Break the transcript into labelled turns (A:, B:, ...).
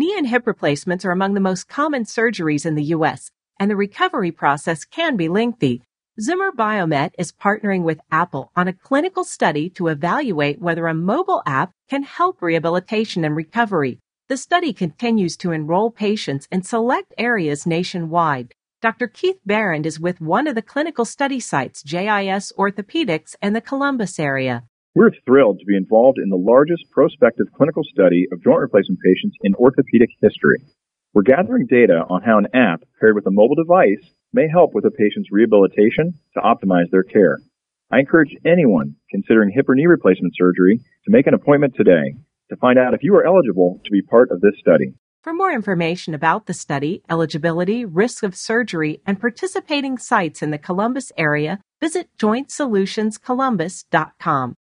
A: Knee and hip replacements are among the most common surgeries in the U.S., and the recovery process can be lengthy. Zimmer Biomet is partnering with Apple on a clinical study to evaluate whether a mobile app can help rehabilitation and recovery. The study continues to enroll patients in select areas nationwide. Dr. Keith Barrand is with one of the clinical study sites, JIS Orthopedics, in the Columbus area.
B: We're thrilled to be involved in the largest prospective clinical study of joint replacement patients in orthopedic history. We're gathering data on how an app paired with a mobile device may help with a patient's rehabilitation to optimize their care. I encourage anyone considering hip or knee replacement surgery to make an appointment today to find out if you are eligible to be part of this study.
A: For more information about the study, eligibility, risk of surgery, and participating sites in the Columbus area, visit jointsolutionscolumbus.com.